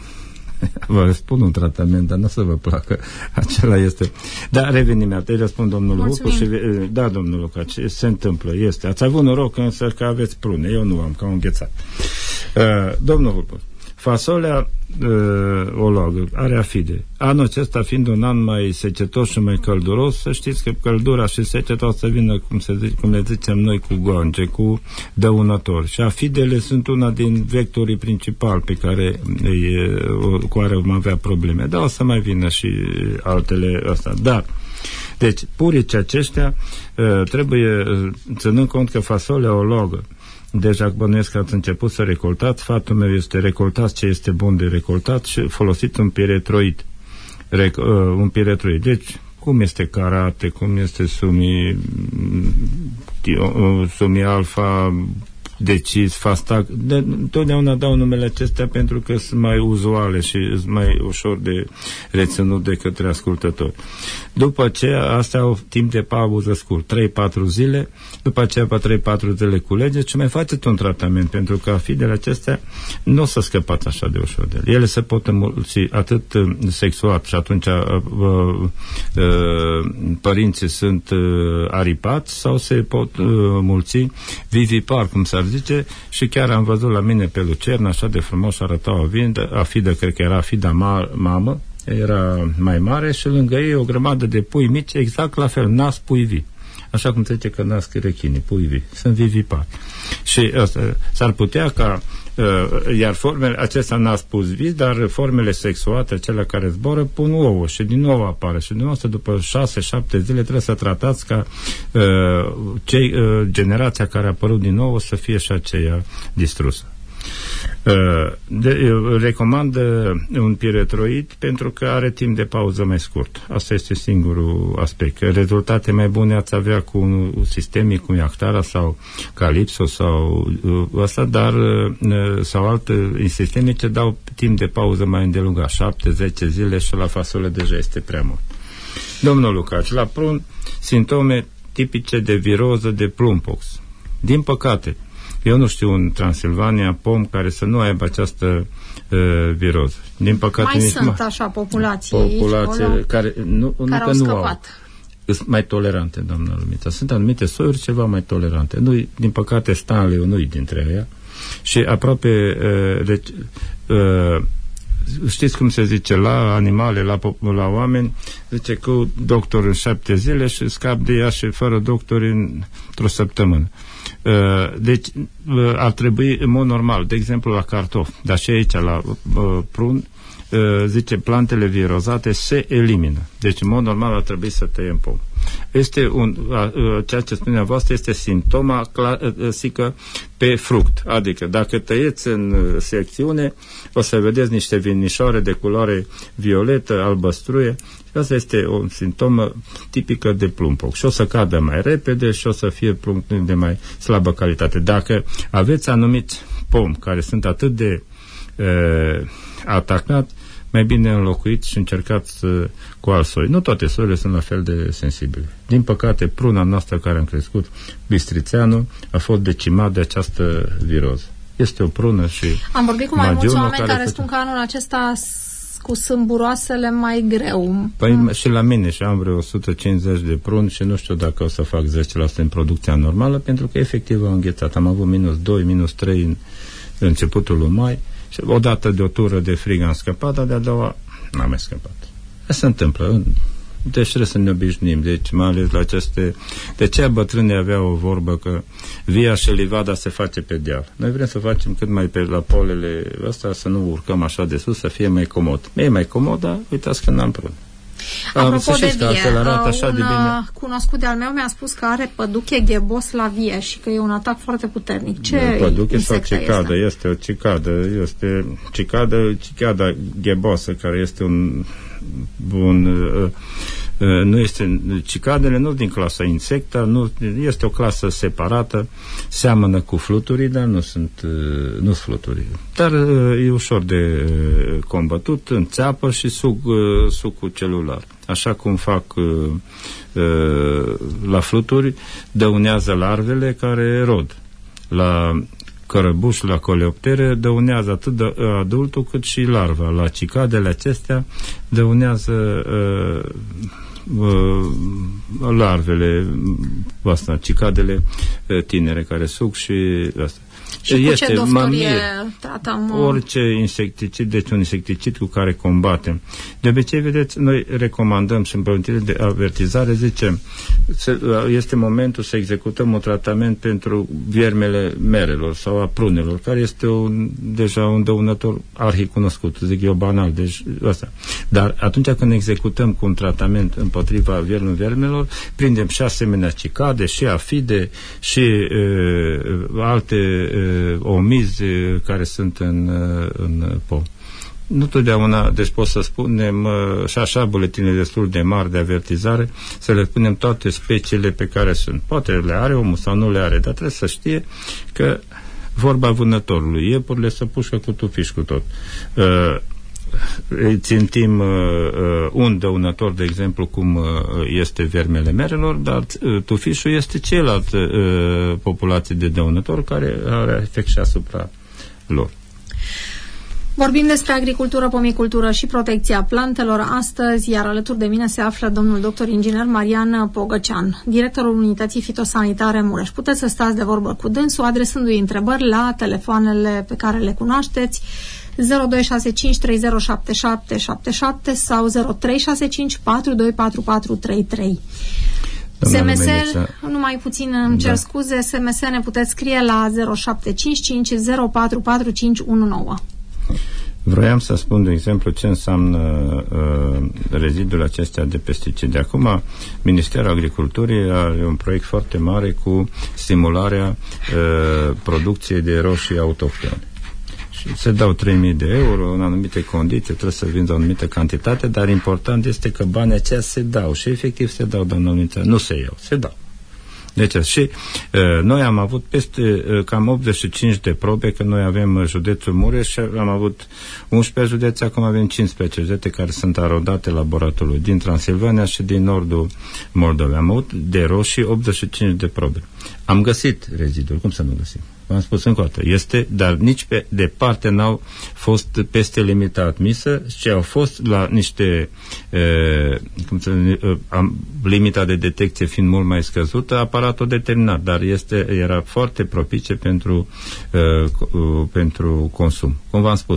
Vă spun un tratament, dar nu o să vă placă. Acela este. Da, revenim. Te răspund domnul Lucu și... Da, domnul Luca, ce se întâmplă? Este. Ați avut noroc însă că aveți prune. Eu nu am, că am înghețat. Uh, domnul Lucu, fasolea uh, ologă are afide. Anul acesta fiind un an mai secetos și mai călduros, să știți că căldura și seceta o să vină, cum, se zice, cum le zicem noi, cu goange, cu dăunători. Și afidele sunt una din vectorii principali pe care e, cu care vom avea probleme. Dar o să mai vină și altele ăsta. Dar deci, puricii aceștia uh, trebuie, uh, ținând cont că fasolea ologă, deja bănuiesc că ați început să recoltați. Sfatul meu este recoltați ce este bun de recoltat și folosiți un piretroid. Rec, uh, un piretroid. Deci, cum este Karate, cum este Sumi, uh, Sumi Alpha, Decis, Fastac, de, totdeauna dau numele acestea pentru că sunt mai uzuale și sunt mai ușor de reținut de către ascultători. După aceea, astea au timp de pauză scurt, trei patru zile, după aceea pe trei patru zile culegeți și mai faceți un tratament, pentru că afidele acestea nu o să scăpați așa de ușor de ele. Ele se pot înmulți atât sexuat și atunci uh, uh, părinții sunt uh, aripați sau se pot uh, mulți vivipar, cum s-ar zice, și chiar am văzut la mine pe lucernă, așa de frumos arătau afidă, afidă, cred că era afida ma- mamă, era mai mare și lângă ei o grămadă de pui mici, exact la fel, nasc pui vii. Așa cum se zice că nasc rechinii, pui vii. Sunt vivipari. Și asta, s-ar putea ca uh, iar formele acestea nasc pui vii, dar formele sexuate, acelea care zboră, pun ouă și din nou apare. Și din asta, după șase șapte zile, trebuie să tratați ca uh, cei, uh, generația care a apărut din nou o să fie și aceea distrusă. De, eu recomand un piretroid pentru că are timp de pauză mai scurt. Asta este singurul aspect. Rezultate mai bune ați avea cu un sistemic, cum e Actara sau Calypso sau ăsta, dar sau alte sistemice dau timp de pauză mai îndelungat, șapte zece zile, și la fasole deja este prea mult. Domnul Lucaci, la prun, simptome tipice de viroză de plumpox. Din păcate, eu nu știu în Transilvania pom care să nu aibă această uh, viroză. Din păcate, mai sunt ma- așa populații populații aici, care nu, care nu, au nu scăpat. Au. Sunt mai tolerante, doamna Luminița. Sunt anumite soiuri ceva mai tolerante. Nu, din păcate, Stanley nu-i dintre ea. Și aproape uh, reci, uh, știți cum se zice, la animale, la, la oameni, zice că doctor în șapte zile și scap de ea și fără doctor într-o săptămână. Deci ar trebui în mod normal, de exemplu la cartofi, dar și aici la uh, prun, uh, zice plantele virozate se elimină. Deci în mod normal ar trebui să tăiem pom. Este un, a, ceea ce spunea voastră este simptoma clasică pe fruct. Adică dacă tăieți în secțiune, o să vedeți niște vinișoare de culoare violetă, albăstruie. Și asta este o simptomă tipică de plumpoc. Și o să cadă mai repede și o să fie plumb de mai slabă calitate. Dacă aveți anumiți pomi care sunt atât de uh, atacat, mai bine înlocuiți și încercați uh, cu alt soi. Nu toate soiurile sunt la fel de sensibile. Din păcate, pruna noastră care am crescut, bistrițeanul, a fost decimat de această viroză. Este o prună și am vorbit cu mai mulți oameni care, care spun că anul acesta cu sâmburoasele mai greu. Păi mm. și la mine și am vreo o sută cincizeci de pruni și nu știu dacă o să fac zece la sută în producția normală, pentru că efectiv am înghețat. Am avut minus doi, minus trei în, în începutul lui mai. Odată de o tură de frig am scăpat, dar de-a doua n-am mai scăpat. Asta se întâmplă. Deci trebuie să ne obișnuim. Deci mai ales la aceste... De ce bătrânii aveau o vorbă că via și livada se face pe deal. Noi vrem să facem cât mai pe la polele ăsta, să nu urcăm așa de sus, să fie mai comod. E mai comod, dar uitați că n-am prun. Apropo de vie, așa un de bine. cunoscut de-al meu mi-a spus că are păduche ghebos la vie și că e un atac foarte puternic. Ce păduche sau cicadă? Este? este o cicadă. Este cicadă, cicada ghebosă, care este un... un uh, uh, nu este... Cicadele nu din clasa insecta, nu, este o clasă separată, seamănă cu fluturii, dar nu sunt uh, nu sunt fluturii. Dar uh, e ușor de uh, combătut, înțeapă și suc, uh, sucul celular. Așa cum fac uh, uh, la fluturi, dăunează larvele care rod. La cărăbuș, la coleoptere, dăunează atât de, adultul cât și larva. La cicadele acestea dăunează uh, uh, larvele, asta, cicadele uh, tinere care suc și asta. Și cu este, ce doftorie tratăm? Orice insecticid, deci un insecticid cu care combatem. De obicei, vedeți, noi recomandăm și în buletine de avertizare, zicem, este momentul să executăm un tratament pentru viermele merelor sau a prunelor, care este un, deja un dăunător arhicunoscut, zic eu banal, deci asta. Dar atunci când executăm cu un tratament împotriva viermelor, prindem și asemenea cicade, și afide, și uh, alte uh, omizi care sunt în, în pom. Nu totdeauna, deci pot să spunem și așa buletine destul de mari de avertizare, să le punem toate speciile pe care sunt. Poate le are omul sau nu le are, dar trebuie să știe că vorba vânătorului, iepurile să pușcă cu tufiș cu tot. Uh, țintim uh, un dăunător, de exemplu, cum uh, este vermele merelor, dar uh, tufișul este celălalt uh, populație de dăunători care are efect și asupra lor. Vorbim despre agricultură, pomicultură și protecția plantelor astăzi, iar alături de mine se află domnul doctor inginer Marian Pogăcean, directorul Unității Fitosanitare Mureș. Puteți să stați de vorbă cu dânsul, adresându-i întrebări la telefoanele pe care le cunoașteți, zero doi șase cinci trei zero șapte șapte șapte șapte sau zero trei șase cinci patru doi patru patru trei trei. S M S, numai puțin îmi cer da. scuze, S M S ne puteți scrie la zero șapte cinci cinci zero patru patru cinci unu nouă. Vroiam să spun, de exemplu, ce înseamnă uh, rezidurile acestea de pesticide. Acum, Ministerul Agriculturii are un proiect foarte mare cu stimularea uh, producției de roșii autohtone. Și se dau trei mii de euro în anumite condiții, trebuie să vinzi o anumită cantitate, dar important este că banii aceia se dau și efectiv se dau, doamna Lumința, nu se iau, se dau. Deci, și uh, noi am avut peste uh, cam optzeci și cinci de probe, că noi avem uh, județul Mureș și am avut unsprezece județe, acum avem cincisprezece județe care sunt arodate laboratorului din Transilvania și din nordul Moldovei. Am avut de roșii optzeci și cinci de probe. Am găsit reziduri, cum să nu găsim? V-am spus încă o dată, este, dar nici pe departe n-au fost peste limita admisă, ci au fost la niște e, cum să, e, am, limita de detecție fiind mult mai scăzută, aparatul determinat, dar este, era foarte propice pentru, e, pentru consum. Cum v-am spus,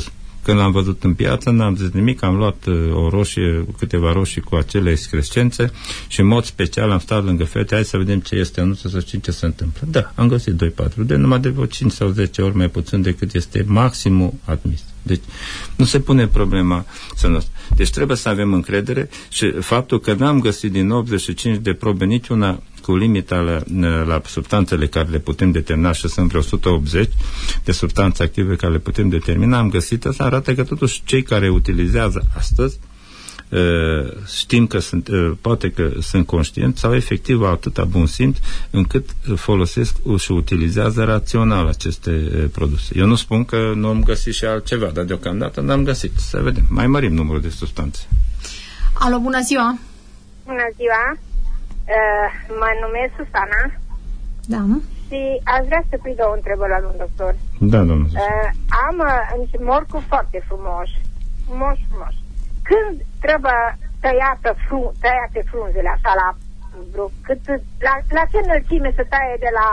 Când l-am văzut în piață, n-am zis nimic, am luat o roșie, câteva roșii cu acele excrescențe și în mod special am stat lângă fete, hai să vedem ce este anunțul, să știm ce se întâmplă. Da, am găsit doi patru de numai de vreo cinci sau zece ori mai puțin decât este maximul admis. Deci nu se pune problema sănătoasă. Deci trebuie să avem încredere și faptul că n-am găsit din optzeci și cinci de probe niciuna cu limita la, la substanțele care le putem determina și sunt vreo o sută optzeci de substanțe active care le putem determina, am găsit asta, arată că totuși cei care utilizează astăzi știm că sunt, poate că sunt conștienți sau efectiv au atâta bun simț încât folosesc și utilizează rațional aceste produse. Eu nu spun că nu am găsit și altceva, dar deocamdată n-am găsit. Să vedem. Mai mărim numărul de substanțe. Alo, bună ziua! Bună ziua! Uh, mă numesc Susana. Da. Și aș vrea să pui două întrebări la un doctor. Da, domnul. Uh, am uh, niște morcov foarte frumoși. Frumoși, frumoși. Când trebuie tăiată fru, tăiate frunzele așa la vreo, cât, la, la ce înălțime se taie de la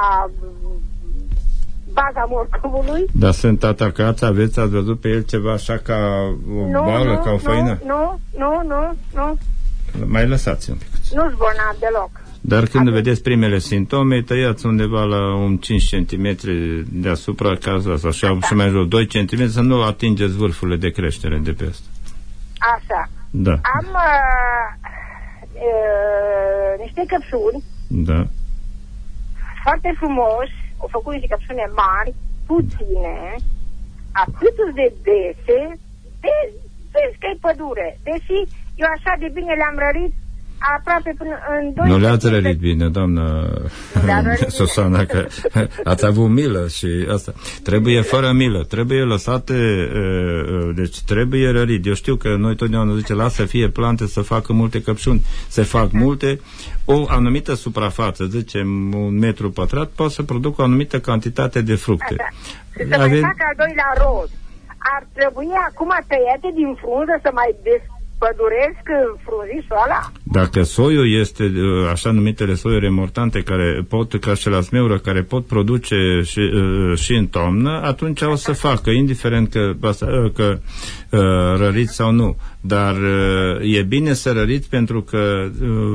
baza morcovului? Dar sunt atacați, aveți, ați văzut pe el ceva așa ca o nu, boală, nu, ca o făină? Nu, nu, nu, nu. Mai lăsați un pic. Nu-s bolnav deloc. Dar când Atunci. vedeți primele simptome, tăiați undeva la un cinci centimetri deasupra casa sau așa, și mai jos doi centimetri, să nu atingeți vârfurile de creștere de pe asta. Așa. Da. Am uh, uh, niște căpșuni. Da. Foarte frumoși. Au făcut niște căpșune mari, puține, atât de dese, de, vezi că e pădure. Deși eu așa de bine le-am rărit aproape până în doi... Nu le-ați rărit bine, doamna Susana, că ați avut milă și asta. Trebuie fără milă, trebuie lăsate, deci trebuie rărit. Eu știu că noi totdeauna zice, lasă fie plante să facă multe căpșuni. Se fac multe, o anumită suprafață, zicem un metru pătrat, poate să producă o anumită cantitate de fructe. Să Ave... mai fac al doilea roz. Ar trebui acum tăiate din frunză să mai des păduresc frunzișul ăla? Dacă soiul este așa numitele soiuri remortante care pot, ca și la smeură, care pot produce și, și în toamnă, atunci o să facă, indiferent că, că răriți sau nu. Dar e bine să răriți pentru că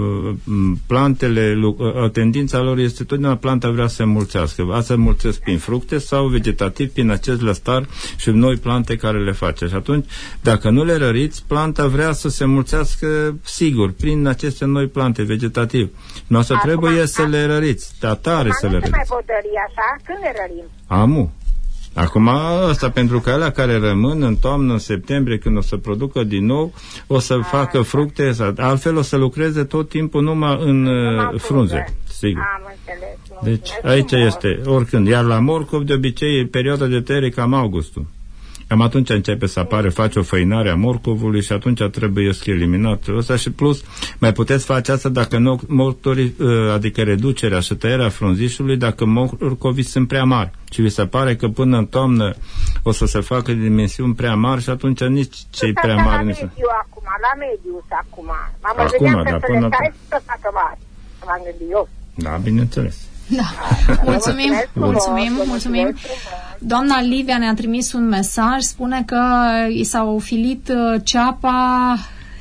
plantele, tendința lor este totdeauna planta vrea să se mulțească. Va să mulțesc prin fructe sau vegetativ prin acest lăstar și noi plante care le face. Și atunci, dacă nu le răriți, planta vrea să se mulțească sigur, prin aceste noi plante vegetativ. Nu să trebuie să le răriți, dar tare să le răriți. Nu se mai pot rări așa? Când le rărim? Amu. Acum asta pentru că alea care rămân în toamnă, în septembrie, când o să producă din nou, o să A, facă fructe, altfel o să lucreze tot timpul numai în numai frunze. Sigur. Am înțeles. Deci aici este, oricând. Iar la morcov, de obicei, perioada de tăiere cam augustul. Cam atunci începe să apare, face o făinare a morcovului și atunci trebuie să eliminat ăsta și plus mai puteți face asta dacă morcovii, adică reducerea și tăierea frunzișului, dacă morcovii sunt prea mari și vi se pare că până în toamnă o să se facă dimensiuni prea mari și atunci nici cei prea mari la nici... mediu acum, la mediu acum. Mă acum, gândeam da, că până să le tai să facă mari. M-am gândit eu. Da, bineînțeles. Da. Mulțumim, mulțumim, mulțumim. Doamna Livia ne-a trimis un mesaj, spune că i s-au filit ceapa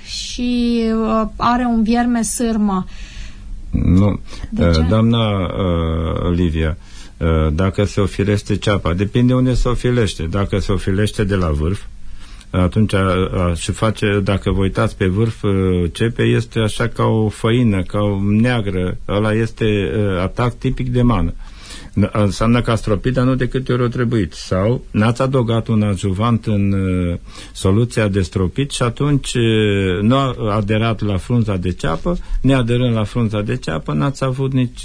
și are un vierme sârmă. Nu, doamna uh, Livia, uh, dacă se ofilește ceapa, depinde unde se ofilește. Dacă se ofilește de la vârf, atunci a, a, și face, dacă vă uitați pe vârf, cepe este așa ca o făină, ca o neagră, ăla este uh, atac tipic de mană. Înseamnă că a stropit, dar nu de câte ori o trebuit. Sau n-ați adăugat un adjuvant în uh, soluția de stropit și atunci uh, nu a aderat la frunza de ceapă, neaderând la frunza de ceapă, n-ați avut nici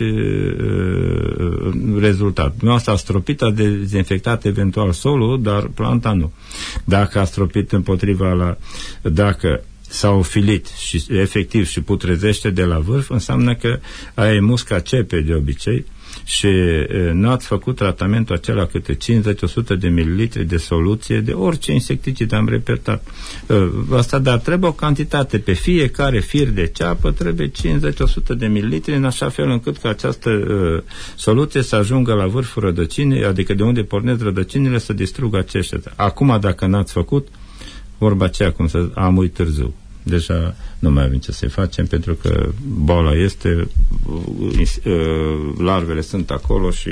uh, rezultat. Nu asta a stropit, a dezinfectat eventual solul, dar planta nu. Dacă a stropit împotriva la... dacă s-a ofilit și efectiv și putrezește de la vârf, înseamnă că aia e musca cepe de obicei și nu ați făcut tratamentul acela câte cincizeci la o sută de mililitri de soluție de orice insecticid, am repetat. Asta, dar trebuie o cantitate. Pe fiecare fir de ceapă trebuie cincizeci la o sută de mililitri în așa fel încât ca această uh, soluție să ajungă la vârful rădăcinii, adică de unde pornesc rădăcinile, să distrugă aceștia. Acum, dacă n-ați făcut, vorba aceea, cum să am uit târziu. Deja nu mai avem ce să-i facem, pentru că boala este, larvele sunt acolo și...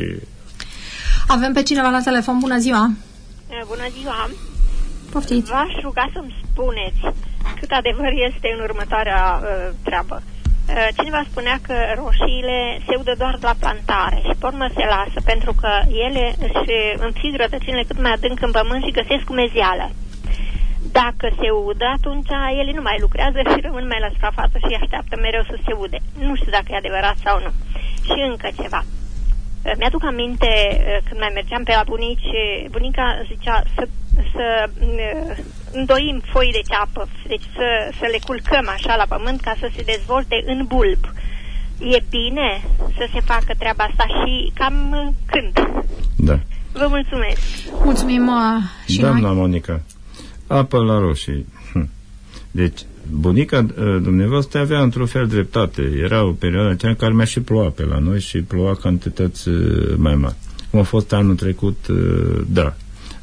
Avem pe cineva la telefon. Bună ziua! Bună ziua! Poftiți! V-aș ruga să-mi spuneți cât adevăr este în următoarea uh, treabă. Uh, cineva spunea că roșiile se udă doar la plantare și pe urmă se lasă, pentru că ele își înțig rădăcinile cât mai adânc în pământ și găsesc umezeală. Dacă se udă, atunci ele nu mai lucrează și rămân mai la suprafață și așteaptă mereu să se ude. Nu știu dacă e adevărat sau nu. Și încă ceva. Mi-aduc aminte când mai mergeam pe la bunici, bunica zicea să, să îndoim foi de ceapă, deci să, să le culcăm așa la pământ ca să se dezvolte în bulb. E bine să se facă treaba asta și cam când? Da. Vă mulțumesc. Mulțumim uh, și Doamna noi. Monica, apă la roșii. Hm. Deci, bunica dumneavoastră avea într-un fel dreptate. Era o perioadă aceea în care mai și ploua pe la noi și ploua cantități mai mari. Cum a fost anul trecut, da,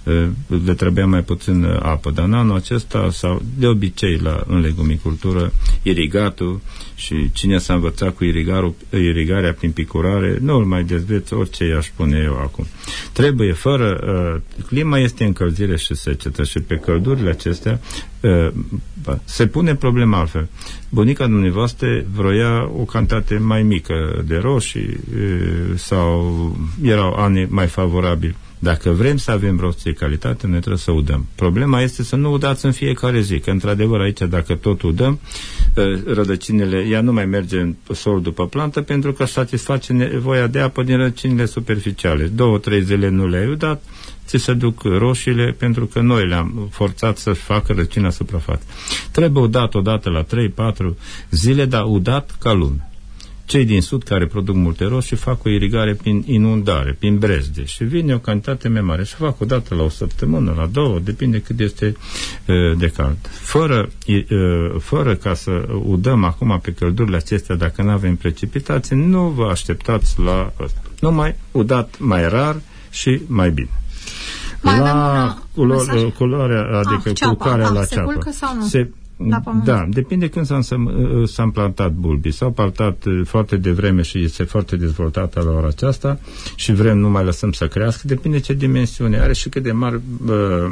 le trebuia mai puțin apă, dar în anul acesta, sau de obicei la, în legumicultură, irigatul, și cine s-a învățat cu irigarul, irigarea prin picurare, nu îl mai dezveți, orice i-aș spune eu acum. Trebuie, fără, uh, clima este încălzire și secetă și pe căldurile acestea uh, se pune problema altfel. Bunica dumneavoastră vroia o cantitate mai mică de roșii uh, sau erau ani mai favorabili. Dacă vrem să avem roșii de calitate, noi trebuie să udăm. Problema este să nu udați în fiecare zi, că într-adevăr aici, dacă tot udăm, rădăcinile, ea nu mai merge în sol după plantă, pentru că satisface nevoia de apă din rădăcinile superficiale. Două, trei zile nu le-ai udat, ți se duc roșiile, pentru că noi le-am forțat să facă rădăcina suprafață. Trebuie udat odată la trei patru zile, dar udat ca lume. Cei din sud care produc multe roșii fac o irigare prin inundare, prin brezde și vine o cantitate mai mare și fac o dată la o săptămână, la două, depinde cât este uh, de cald. Fără, uh, fără ca să udăm acum pe căldurile acestea, dacă nu avem precipitații, nu vă așteptați la ăsta. Numai udat mai rar și mai bine. Mai la culor, culoarea, adică ah, culcarea ceapa, la se ceapă. culcă sau nu? Se Da, depinde când s-a, s-a plantat bulbii. S-au plantat foarte devreme și este foarte dezvoltată la ora aceasta și vrem, nu mai lăsăm să crească, depinde ce dimensiune are și cât de mari uh,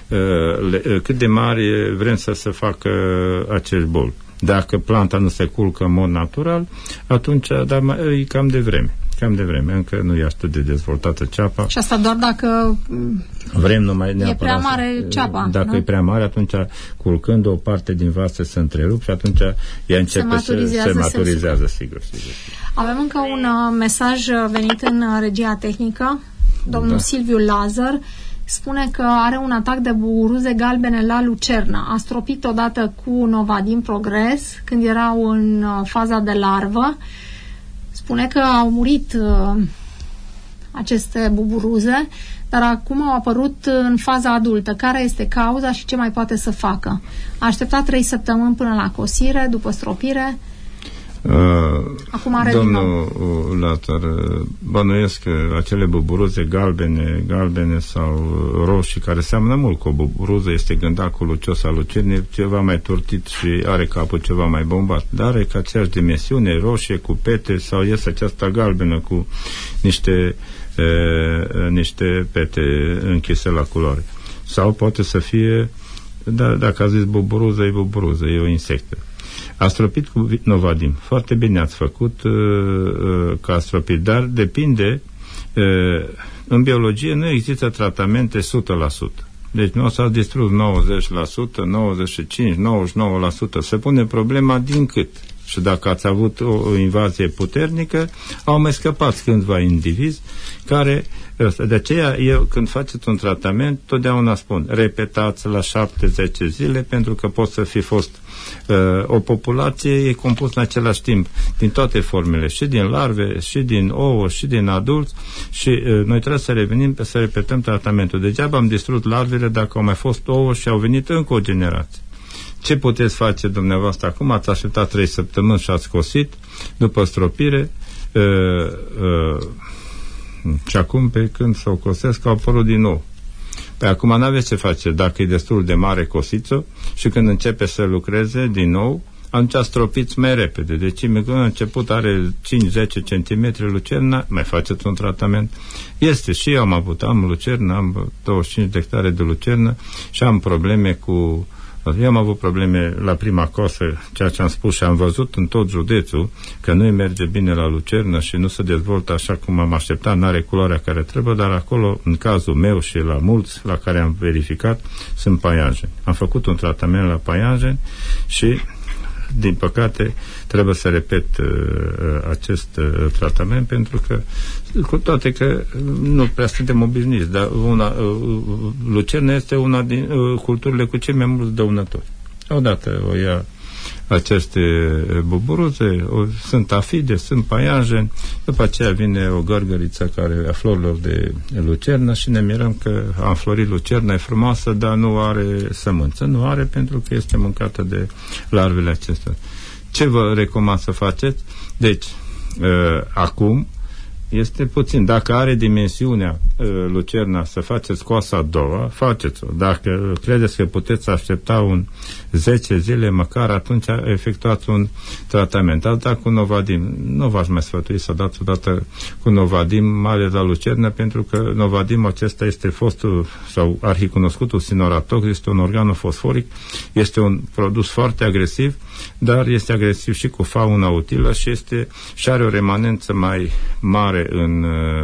uh, cât de mari vrem să se facă acești bulbi. Dacă planta nu se culcă în mod natural, atunci dar e cam de vreme. Cam de vreme, încă nu e atât de dezvoltată ceapa. Și asta doar dacă vrem numai e prea mare ceapa. Dacă nu? e prea mare, atunci culcând o parte din vase se întrerup și atunci ea începe se să se maturizează, sigur, sigur. Avem încă un uh, mesaj venit în uh, regia tehnică. Domnul da. Silviu Lazar spune că are un atac de buruze galbene la lucernă. A stropit odată cu Novadim Progres când erau în uh, faza de larvă. Spune că au murit uh, aceste buburuze, dar acum au apărut în faza adultă. Care este cauza și ce mai poate să facă? A așteptat trei săptămâni până la cosire, după stropire. Uh, acum are domnul Latar, bănuiesc că acele buburuze galbene, galbene sau roșii, care seamănă mult cu o buburuză, este gândacul lucios al lucernei, ceva mai turtit și are capul ceva mai bombat, dar are ca aceeași dimensiune, roșie cu pete sau iese aceasta galbenă cu niște e, niște pete închise la culoare. Sau poate să fie, da, dacă a zis buburuză, e buburuză, e o insectă. A stropit cu Novadim. Foarte bine ați făcut uh, uh, că a stropit, dar depinde. Uh, în biologie nu există tratamente o sută la sută. Deci nu o să ați distrus nouăzeci la sută, nouăzeci și cinci la sută, nouăzeci și nouă la sută. Se pune problema din cât. Și dacă ați avut o, o invazie puternică, au mai scăpat câțiva indivizi care... De aceea, eu, când faceți un tratament, totdeauna spun, repetați la șapte zece zile, pentru că pot să fi fost uh, o populație, e compus în același timp din toate formele, și din larve, și din ouă, și din adulți, și uh, noi trebuie să revenim, să repetăm tratamentul. Degeaba am distrus larvele dacă au mai fost ouă și au venit încă o generație. Ce puteți face dumneavoastră acum? Ați așteptat trei săptămâni și ați cosit, după stropire, uh, uh, și acum, pe când s-o cosesc, au apărut din nou. Păi acum n-aveți ce face, dacă e destul de mare cosiță și când începe să lucreze din nou, atunci stropiți mai repede. Deci când a început are cinci zece centimetri lucerna, mai faceți un tratament. Este și eu am avut, am lucernă, am douăzeci și cinci de hectare de lucernă și am probleme cu... Eu am avut probleme la prima cosă, ceea ce am spus și am văzut în tot județul că nu-i merge bine la lucernă și nu se dezvoltă așa cum am așteptat, n-are culoarea care trebuie, dar acolo, în cazul meu și la mulți la care am verificat, sunt paianjeni. Am făcut un tratament la paianjeni și din păcate trebuie să repet uh, acest uh, tratament pentru că, cu toate că nu prea suntem obișnuiți, dar una, uh, lucerna este una din uh, culturile cu cei mai mulți dăunători. Odată o ia aceste buburuze, o, sunt afide, sunt paianjeni, după aceea vine o gărgăriță care a florilor de lucernă și ne mirăm că a înflorit lucerna, e frumoasă, dar nu are sămânță. Nu are pentru că este mâncată de larvele acestea. Ce vă recomand să faceți? Deci, uh, acum este puțin. Dacă are dimensiunea uh, lucerna să faceți coasa a doua, faceți-o. Dacă credeți că puteți aștepta un zece zile, măcar atunci efectuați un tratament. Alta cu Novadim. Nu v-aș mai sfătui să dați odată cu Novadim, mai ales la lucernă, pentru că Novadim acesta este fostul sau arhicunoscutul sinoratox, este un organofosforic, este un produs foarte agresiv, dar este agresiv și cu fauna utilă și este și are o remanență mai mare în,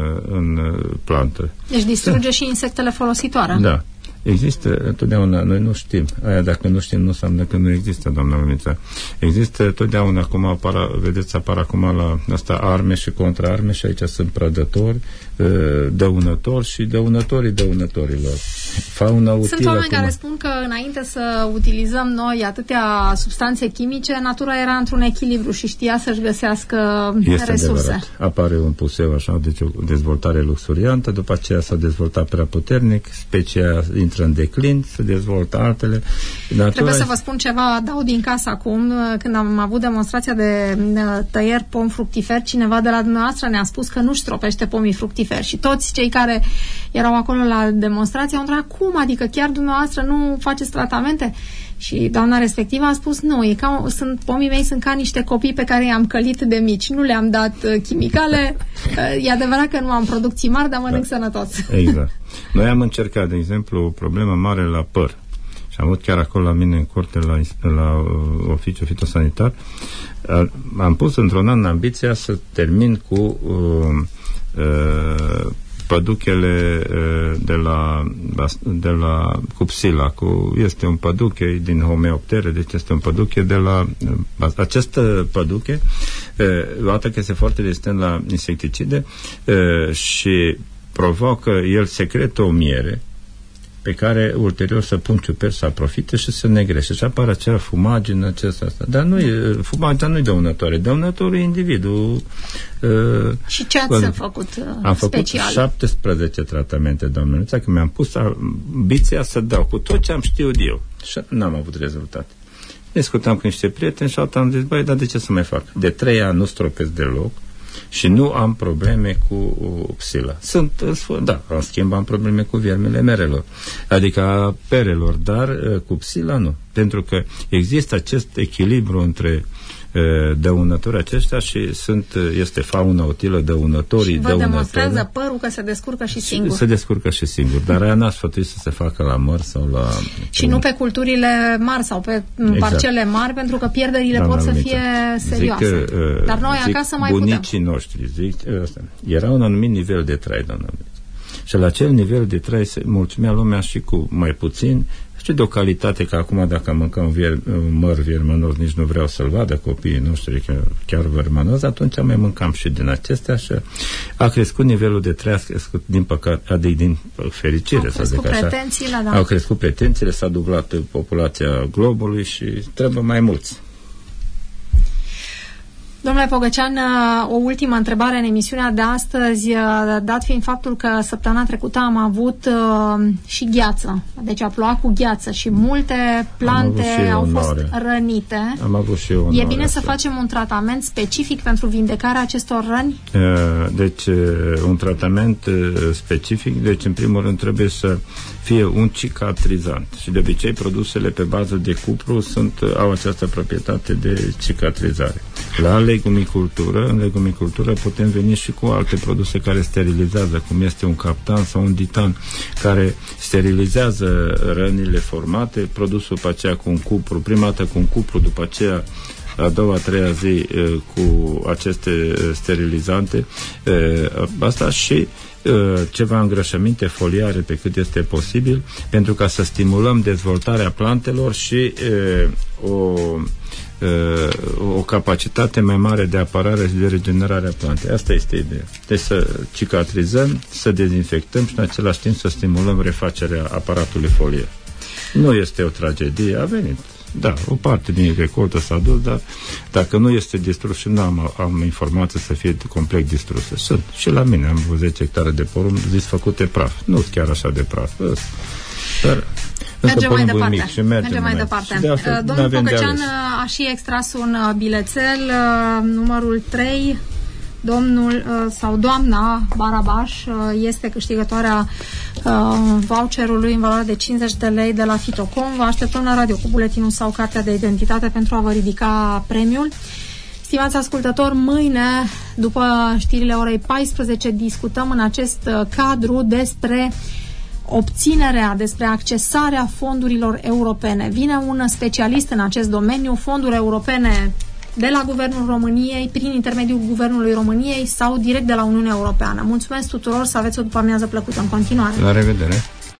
în plantă. Deci distruge și insectele folositoare. Da. Există, totdeauna, noi nu știm. Aia dacă nu știm, nu înseamnă că nu există, doamna Lumița. Există totdeauna, acum apar, vedeți, apar acum la asta arme și contraarme și aici sunt prădători, dăunători și dăunătorii dăunătorilor. Fauna utilă. Sunt oameni acum care spun că înainte să utilizăm noi atâtea substanțe chimice, natura era într-un echilibru și știa să-și găsească este resurse. Adevărat. Apare un puseu așa, deci o dezvoltare luxuriantă, după aceea s-a dezvoltat prea puternic, specia intră în declin, se dezvoltă altele. Natura Trebuie să vă spun ceva, dau din casă acum, când am avut demonstrația de tăieri pom fructifer, cineva de la dumneavoastră ne-a spus că nu stropește pomii fructiferi și toți cei care erau acolo la demonstrație au întrebat, cum, adică chiar dumneavoastră nu faceți tratamente? Și doamna respectivă a spus, nu, e ca, sunt, pomii mei sunt ca niște copii pe care i-am călit de mici, nu le-am dat uh, chimicale, uh, e adevărat că nu am producții mari, dar mănânc da. Sănătos. Exact. Noi am încercat, de exemplu, o problemă mare la păr și am avut chiar acolo la mine în curte la, la uh, oficiul fitosanitar, uh, am pus într-un an ambiția să termin cu uh, uh, păduchele de la, de la Cupsila, cu, este un păduche din homeoptere, deci este un păduche de la acest păduche, odată că este foarte rezistent la insecticide și provoacă, el secretă o miere pe care ulterior să pun ciuperci, să profite și să negrește. Și apare acea fumagină, acesta, asta. Dar nu e, fumagina nu e dăunătoare. Dăunătorul e individul. Uh, și ce ați făcut uh, am special? Am făcut șaptesprezece tratamente, doamne, că mi-am pus ambiția să dau cu tot ce am știut eu. Și n-am avut rezultate. Discutam cu niște prieteni și altă am zis, băi, dar de ce să mai fac? De trei ani nu stropesc deloc și nu am probleme cu psila. Sunt, da, în schimb am probleme cu viermele merelor, adică a perelor, dar cu psila nu. Pentru că există acest echilibru între dăunători aceștia și sunt, este fauna utilă, dăunătorii, și vă dăunători. demonstrează părul că se descurcă și singur. Se descurcă și singur, dar aia n-aș sfătui să se facă la măr sau la... Și nu pe culturile mari sau pe exact. Parcele mari, pentru că pierderile Doamna pot să fie serioase. Zic că, uh, dar noi acasă mai putem. Bunicii noștri, zic, ăsta, era un anumit nivel de trai, doamna. Și la acel nivel de trai se mulțumea lumea și cu mai puțin și de o calitate că acum dacă mâncăm vier, măr viermănos, nici nu vreau să-l vadă copiii noștri că chiar viermănos, atunci mai mâncam și din acestea și a crescut nivelul de trai, a crescut din păcate, adică din fericire, să zic așa. Da. Au crescut pretențiile, s-a dublat populația globului și trebuie mai mulți. Domnule Pogăcean, o ultimă întrebare în emisiunea de astăzi, dat fiind faptul că săptămâna trecută am avut uh, și gheață, deci a plouat cu gheață și multe plante au fost rănite. Am avut și eu E bine să facem un tratament specific pentru vindecarea acestor răni? Deci, un tratament specific, deci în primul rând trebuie să fie un cicatrizant și de obicei produsele pe bază de cupru sunt, au această proprietate de cicatrizare. La legumicultură, în legumicultură putem veni și cu alte produse care sterilizează, cum este un captan sau un ditan, care sterilizează rănile formate, produsul pe aceea cu un cupru, prima dată cu un cupru, după aceea a doua, a treia zi cu aceste sterilizante, asta și ceva îngrășăminte foliare pe cât este posibil, pentru ca să stimulăm dezvoltarea plantelor și o o capacitate mai mare de apărare și de regenerare a plantei. Asta este ideea. Deci să cicatrizăm, să dezinfectăm și în același timp să stimulăm refacerea aparatului foliar. Nu este o tragedie, a venit. Da, o parte din recoltă s-a dus, dar dacă nu este distrus și nu am, am informații să fie complet distruse. Sunt. Și la mine am vreo zece hectare de porumb zis făcute praf. Nu chiar așa de praf. Dar mergem mai departe. Mic și mergem, mergem mai departe. De altfel, domnul Pogăcean a și extras un bilețel, numărul trei. Domnul sau doamna Barabaș este câștigătoarea voucherului în valoare de cincizeci de lei de la Fitocom. Vă așteptăm la radio cu buletinul sau cartea de identitate pentru a vă ridica premiul. Stimați ascultători, mâine, după știrile orei paisprezece, discutăm în acest cadru despre obținerea, despre accesarea fondurilor europene. Vine un specialist în acest domeniu, fonduri europene de la Guvernul României, prin intermediul Guvernului României sau direct de la Uniunea Europeană. Mulțumesc tuturor, să aveți o după-amiază plăcută în continuare. La revedere!